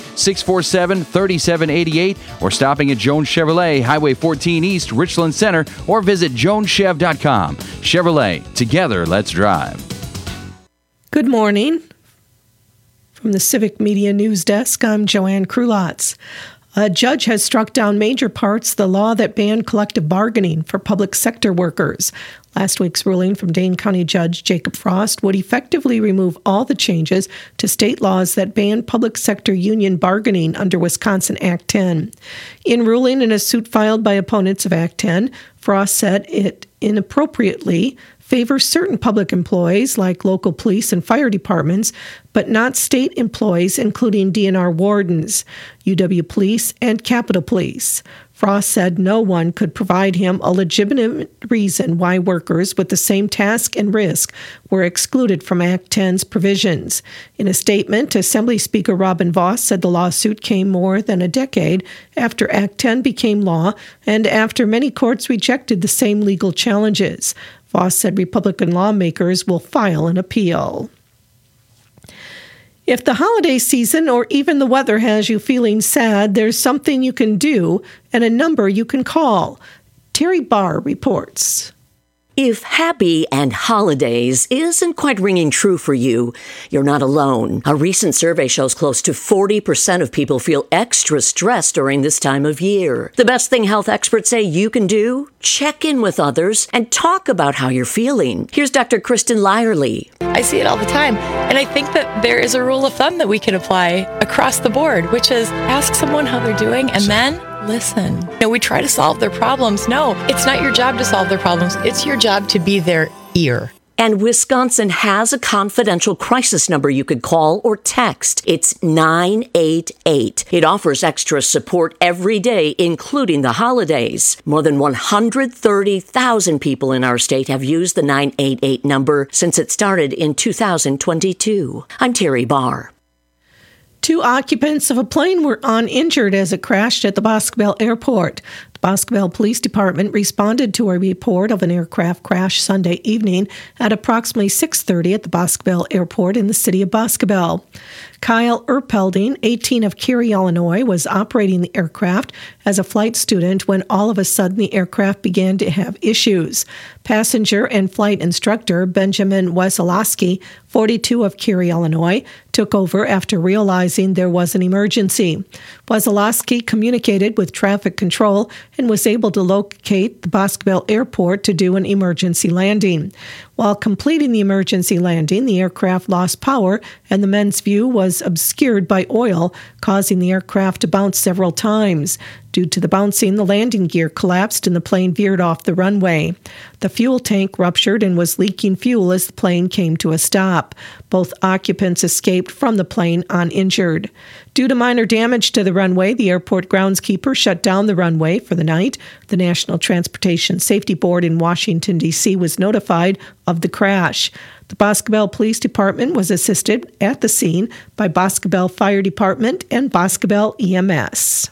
647-3788 or stopping at Jones Chevrolet, Highway 14 East, Richland Center, or visit joneschev.com. Chevrolet, together, let's drive. Good morning. From the Civic Media News Desk, I'm Joanne Krulotz. A judge has struck down major parts of the law that banned collective bargaining for public sector workers. Last week's ruling from Dane County Judge Jacob Frost would effectively remove all the changes to state laws that ban public sector union bargaining under Wisconsin Act 10. In ruling in a suit filed by opponents of Act 10, Frost said it inappropriately favors certain public employees like local police and fire departments, but not state employees, including DNR wardens, UW Police, and Capitol Police. Frost said no one could provide him a legitimate reason why workers with the same task and risk were excluded from Act 10's provisions. In a statement, Assembly Speaker Robin Vos said the lawsuit came more than a decade after Act 10 became law and after many courts rejected the same legal challenges. Vos said Republican lawmakers will file an appeal. If the holiday season or even the weather has you feeling sad, there's something you can do and a number you can call. Terry Barr reports. If happy and holidays isn't quite ringing true for you, you're not alone. A recent survey shows close to 40% of people feel extra stressed during this time of year. The best thing health experts say you can do? Check in with others and talk about how you're feeling. Here's Dr. Kristen Lyerly. I see it all the time. And I think that there is a rule of thumb that we can apply across the board, which is ask someone how they're doing and then listen. We try to solve their problems. No, it's not your job to solve their problems. It's your job to be their ear. And Wisconsin has a confidential crisis number you could call or text. It's 988. It offers extra support every day, including the holidays. More than 130,000 people in our state have used the 988 number since it started in 2022. I'm Terry Barr. 2 occupants of a plane were uninjured as it crashed at the Boscobel Airport. The Boscobel Police Department responded to a report of an aircraft crash Sunday evening at approximately 6:30 at the Boscobel Airport in the city of Boscobel. Kyle Erpelding, 18 of Cary, Illinois, was operating the aircraft as a flight student when all of a sudden the aircraft began to have issues. Passenger and flight instructor Benjamin Wesolowski, 42 of Cary, Illinois, took over after realizing there was an emergency. Wesolowski communicated with traffic control and was able to locate the Boscobel Airport to do an emergency landing. While completing the emergency landing, the aircraft lost power and the men's view was obscured by oil, causing the aircraft to bounce several times. Due to the bouncing, the landing gear collapsed and the plane veered off the runway. The fuel tank ruptured and was leaking fuel as the plane came to a stop. Both occupants escaped from the plane uninjured. Due to minor damage to the runway, the airport groundskeeper shut down the runway for the night. The National Transportation Safety Board in Washington, D.C. was notified of the crash. The Boscobel Police Department was assisted at the scene by Boscobel Fire Department and Boscobel EMS.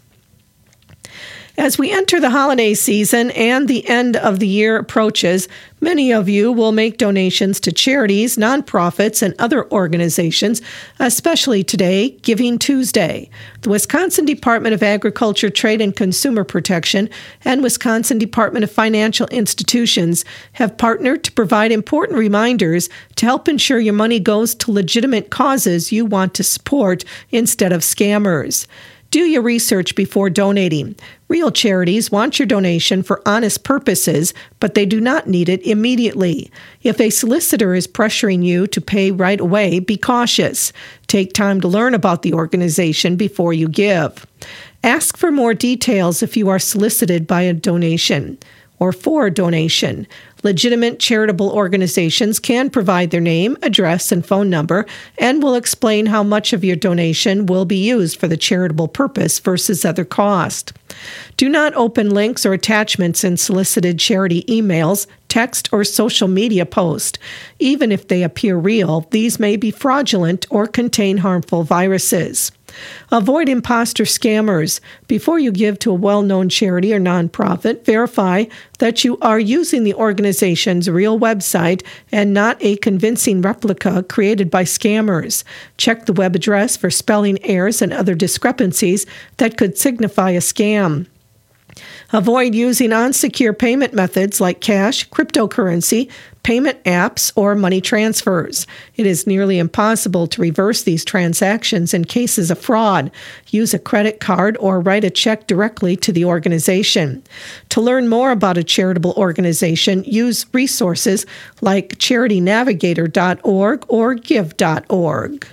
As we enter the holiday season and the end of the year approaches, many of you will make donations to charities, nonprofits, and other organizations, especially today, Giving Tuesday. The Wisconsin Department of Agriculture, Trade, and Consumer Protection and Wisconsin Department of Financial Institutions have partnered to provide important reminders to help ensure your money goes to legitimate causes you want to support instead of scammers. Do your research before donating. Real charities want your donation for honest purposes, but they do not need it immediately. If a solicitor is pressuring you to pay right away, be cautious. Take time to learn about the organization before you give. Ask for more details if you are solicited by a donation or for a donation. Legitimate charitable organizations can provide their name, address, and phone number, and will explain how much of your donation will be used for the charitable purpose versus other cost. Do not open links or attachments in solicited charity emails, text, or social media posts. Even if they appear real, these may be fraudulent or contain harmful viruses. Avoid imposter scammers. Before you give to a well-known charity or nonprofit, verify that you are using the organization's real website and not a convincing replica created by scammers. Check the web address for spelling errors and other discrepancies that could signify a scam. Avoid using unsecure payment methods like cash, cryptocurrency, payment apps, or money transfers. It is nearly impossible to reverse these transactions in cases of fraud. Use a credit card or write a check directly to the organization. To learn more about a charitable organization, use resources like charitynavigator.org or give.org.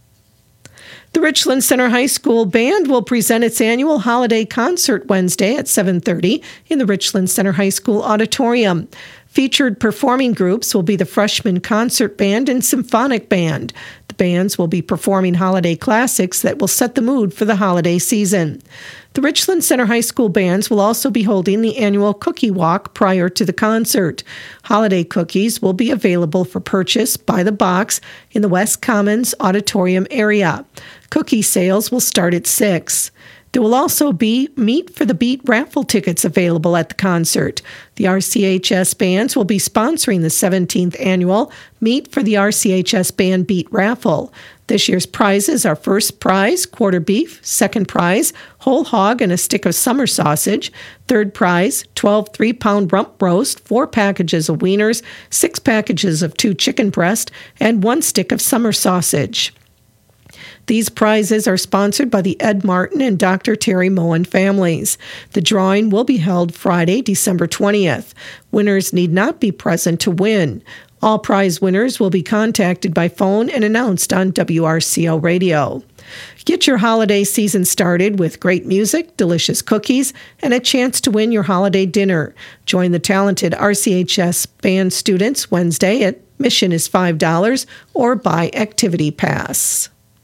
The Richland Center High School Band will present its annual holiday concert Wednesday at 7:30 in the Richland Center High School Auditorium. Featured performing groups will be the Freshman Concert Band and Symphonic Band. The bands will be performing holiday classics that will set the mood for the holiday season. The Richland Center High School bands will also be holding the annual Cookie Walk prior to the concert. Holiday cookies will be available for purchase by the box in the West Commons Auditorium area. Cookie sales will start at 6. There will also be Meet for the Beat raffle tickets available at the concert. The RCHS bands will be sponsoring the 17th annual Meet for the RCHS Band Beat raffle. This year's prizes are first prize, quarter beef, second prize, whole hog and a stick of summer sausage, third prize, 12 3-pound rump roast, 4 packages of wieners, 6 packages of 2 chicken breast, and 1 stick of summer sausage. These prizes are sponsored by the Ed Martin and Dr. Terry Moen families. The drawing will be held Friday, December 20th. Winners need not be present to win. All prize winners will be contacted by phone and announced on WRCO radio. Get your holiday season started with great music, delicious cookies, and a chance to win your holiday dinner. Join the talented RCHS band students Wednesday. Admission is $5 or buy activity pass.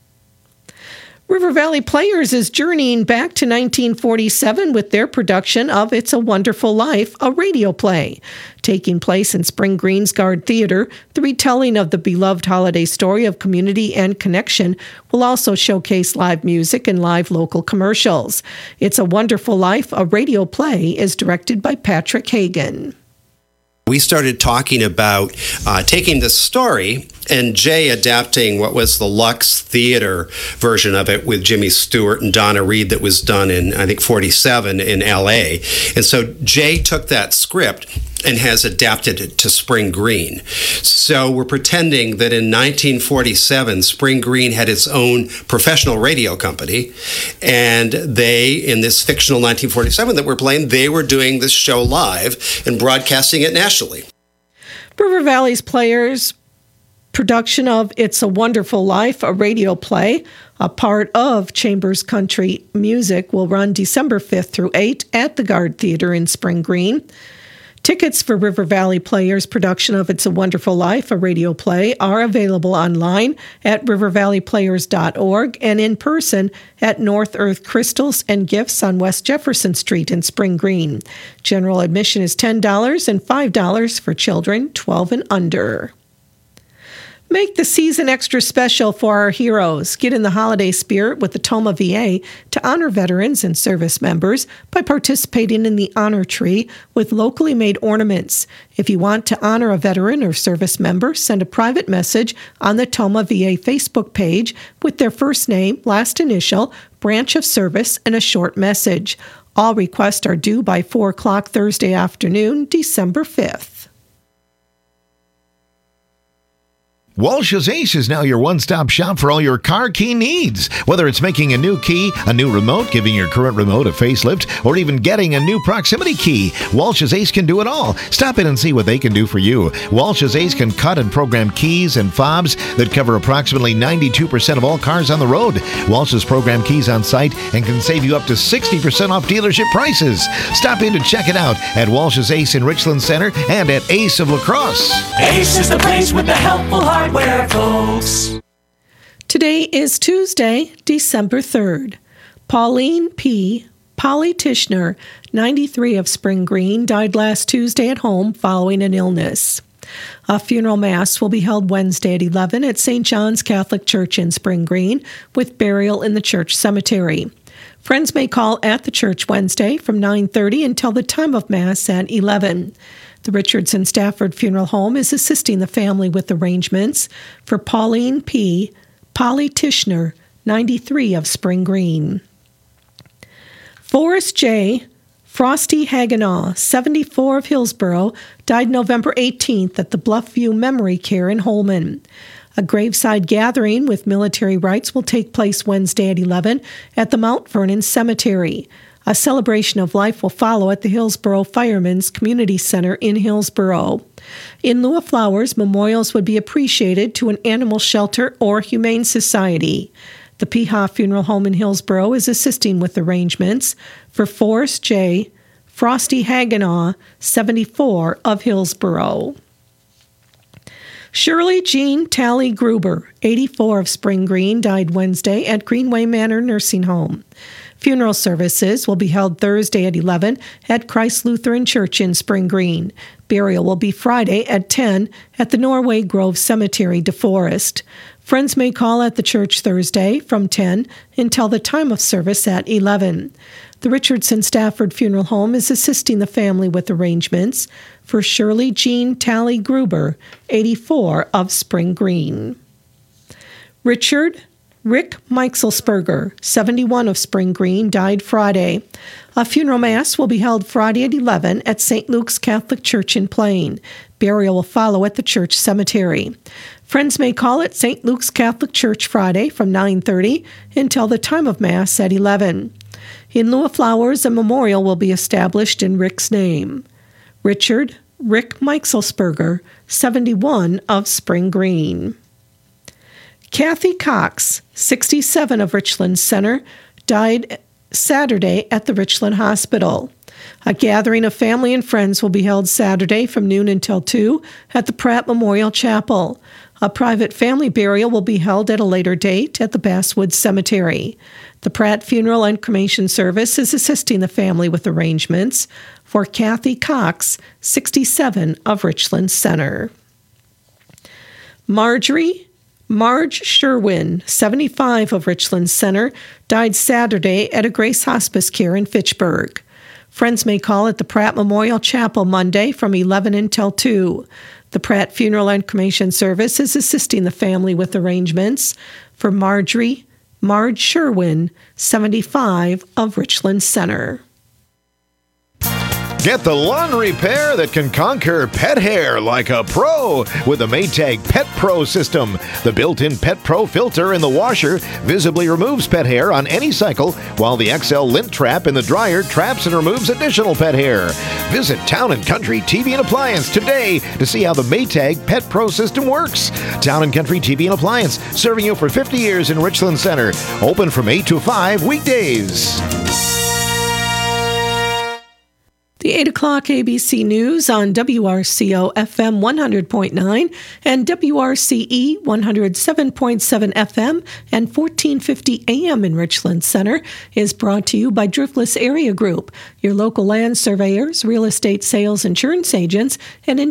River Valley Players is journeying back to 1947 with their production of It's a Wonderful Life, a radio play. Taking place in Spring Greensguard Theater, the retelling of the beloved holiday story of community and connection will also showcase live music and live local commercials. It's a Wonderful Life, a radio play is directed by Patrick Hagan. We started talking about taking the story and Jay adapting what was the Lux Theater version of it with Jimmy Stewart and Donna Reed that was done in, I think, 47 in L.A. And so Jay took that script and has adapted it to Spring Green. So we're pretending that in 1947, Spring Green had its own professional radio company, and they, in this fictional 1947 that we're playing, they were doing this show live and broadcasting it nationally. River Valley's Players production of It's a Wonderful Life, a radio play, a part of Chambers Country Music, will run December 5th through 8th at the Guard Theater in Spring Green. Tickets for River Valley Players' production of It's a Wonderful Life, a radio play, are available online at rivervalleyplayers.org and in person at North Earth Crystals and Gifts on West Jefferson Street in Spring Green. General admission is $10 and $5 for children 12 and under. Make the season extra special for our heroes. Get in the holiday spirit with the Toma VA to honor veterans and service members by participating in the Honor Tree with locally made ornaments. If you want to honor a veteran or service member, send a private message on the Toma VA Facebook page with their first name, last initial, branch of service, and a short message. All requests are due by 4 o'clock Thursday afternoon, December 5th. Walsh's Ace is now your one-stop shop for all your car key needs. Whether it's making a new key, a new remote, giving your current remote a facelift, or even getting a new proximity key, Walsh's Ace can do it all. Stop in and see what they can do for you. Walsh's Ace can cut and program keys and fobs that cover approximately 92% of all cars on the road. Walsh's program keys on site and can save you up to 60% off dealership prices. Stop in to check it out at Walsh's Ace in Richland Center and at Ace of La Crosse. Ace is the place with the helpful hardware, folks. Today is Tuesday, December 3rd. Pauline P. Polly Tishner, 93 of Spring Green, died last Tuesday at home following an illness. A funeral mass will be held Wednesday at 11 at St. John's Catholic Church in Spring Green, with burial in the church cemetery. Friends may call at the church Wednesday from 9:30 until the time of Mass at 11. The Richardson Stafford Funeral Home is assisting the family with arrangements for Pauline P. Polly Tishner, 93 of Spring Green. Forrest J. Frosty Haganaw, 74 of Hillsborough, died November 18th at the Bluffview Memory Care in Holman. A graveside gathering with military rites will take place Wednesday at 11 at the Mount Vernon Cemetery. A celebration of life will follow at the Hillsborough Firemen's Community Center in Hillsborough. In lieu of flowers, memorials would be appreciated to an animal shelter or humane society. The Peha Funeral Home in Hillsborough is assisting with arrangements for Forrest J. Frosty Haganaw, 74 of Hillsborough. Shirley Jean Talley Gruber, 84 of Spring Green, died Wednesday at Greenway Manor Nursing Home. Funeral services will be held Thursday at 11 at Christ Lutheran Church in Spring Green. Burial will be Friday at 10 at the Norway Grove Cemetery, DeForest. Friends may call at the church Thursday from 10 until the time of service at 11. The Richardson Stafford Funeral Home is assisting the family with arrangements for Shirley Jean Talley Gruber, 84 of Spring Green. Rick Meixelsperger, 71 of Spring Green, died Friday. A funeral mass will be held Friday at 11 at St. Luke's Catholic Church in Plain. Burial will follow at the church cemetery. Friends may call at St. Luke's Catholic Church Friday from 9:30 until the time of Mass at 11. In lieu of flowers, a memorial will be established in Rick's name. Rick Meixelsperger, 71 of Spring Green. Kathy Cox, 67 of Richland Center, died Saturday at the Richland Hospital. A gathering of family and friends will be held Saturday from noon until 2 at the Pratt Memorial Chapel. A private family burial will be held at a later date at the Basswood Cemetery. The Pratt Funeral and Cremation Service is assisting the family with arrangements for Kathy Cox, 67 of Richland Center. Marge Sherwin, 75 of Richland Center, died Saturday at a Grace Hospice Care in Fitchburg. Friends may call at the Pratt Memorial Chapel Monday from 11 until 2. The Pratt Funeral and Cremation Service is assisting the family with arrangements for Marge Sherwin, 75 of Richland Center. Get the lawn repair that can conquer pet hair like a pro with the Maytag Pet Pro system. The built-in Pet Pro filter in the washer visibly removes pet hair on any cycle, while the XL lint trap in the dryer traps and removes additional pet hair. Visit Town & Country TV and Appliance today to see how the Maytag Pet Pro system works. Town & Country TV and Appliance, serving you for 50 years in Richland Center. Open from 8 to 5 weekdays. The 8 o'clock ABC News on WRCO FM 100.9 and WRCE 107.7 FM and 1450 AM in Richland Center is brought to you by Driftless Area Group, your local land surveyors, real estate sales insurance agents, and